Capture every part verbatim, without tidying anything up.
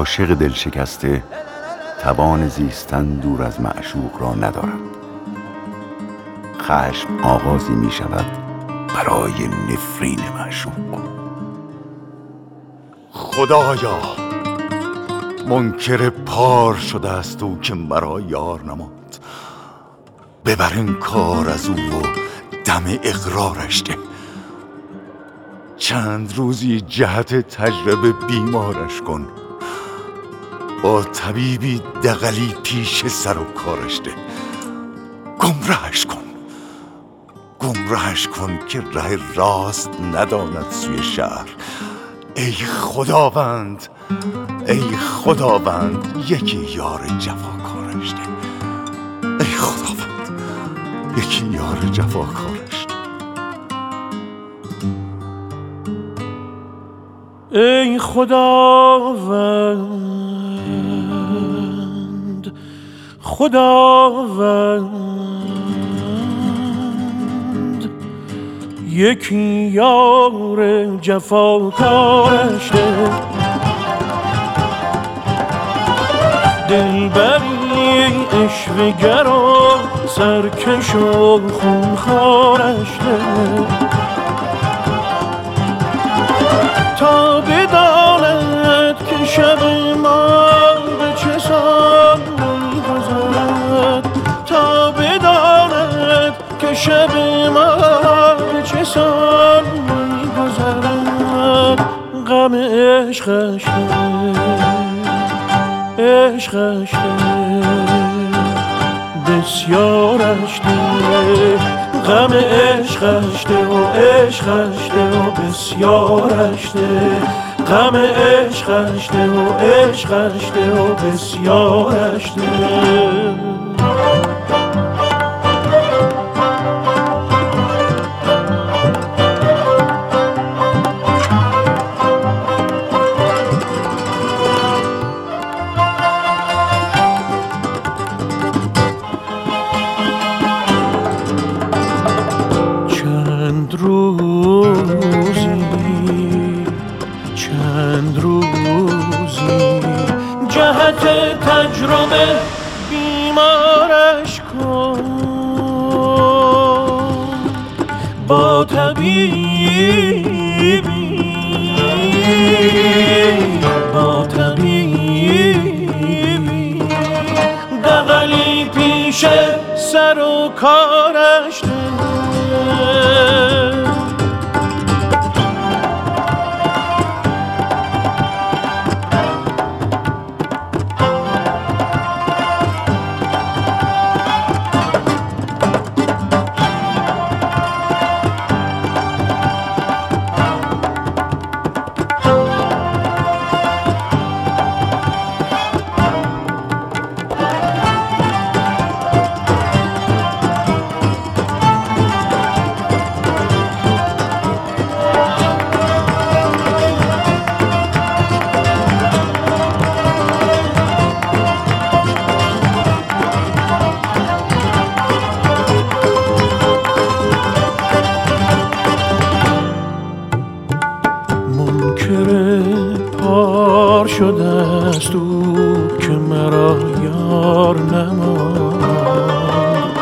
عاشق دل شکسته توان زیستن دور از معشوق را ندارد. خشم آغازی می شود برای نفرین معشوق. خدایا منکر پار شده است او که مرا یار نماند. ببر این کار از او و دم اقرارش ده. چند روزی جهت تجربه بیمارش کن. با طبیبی دغلی پیش سر و کارش ده. گمراهش کن گمراهش کن که ره راست نداند سوی شهر. ای خداوند ای خداوند یکی یار جفاکارش ده. ای خداوند یکی یار جفاکارش ده. ای خداوند خداوند یکی یار جفاکارش ده. دلبری عشوه‌گر و سرکش و خونخوارش ده. تا بداند که شب ما به چه سان می‌گذرد. تا بداند که شب ما به چه سان می‌گذرد. غم عشقش عشقش بسیارش ده. غم عشقش ده و عشقش ده و بسیارش ده. غم عشقش ده و عشقش ده و بسیارش ده. چند روزی جهت تجربه بیمارش کن. با طبیبی با طبیبی دغلی پیش سر و کارش ده. پار شده است او که مرا یار نماند.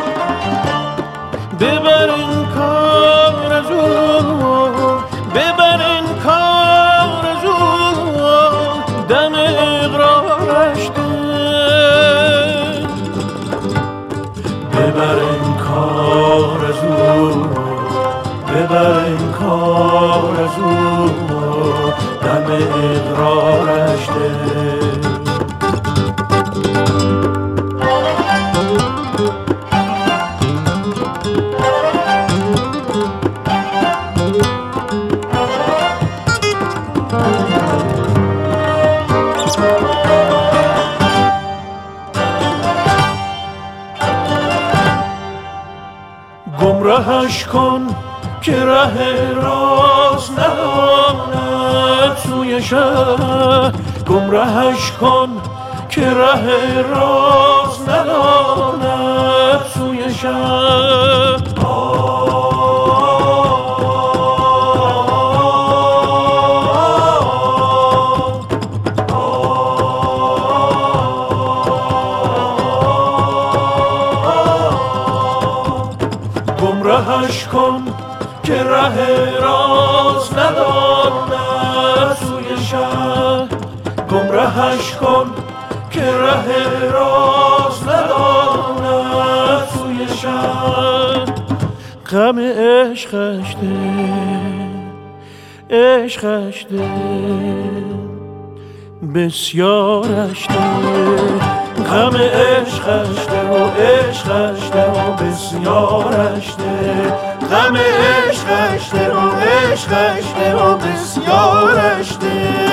ببر این کار از او ببر این کار از او دم اقرارش ده. ببر این کار از او ببر این کار از او دم اقرارش ده. گمراهش کن که ره راست نداند سوی شهر. گمراهش کن که ره راست نداند سوی شهر. گمرهش کن که ره راست نداند سوی شهر، گمرهش کن که ره راست نداند سوی شهر. غم عشقش ده، عشقش ده، بسیارش ده، غم عشقش ده و عشقش ده و بسیارش ده، غم عشقش ده و عشقش ده و بسیارش ده.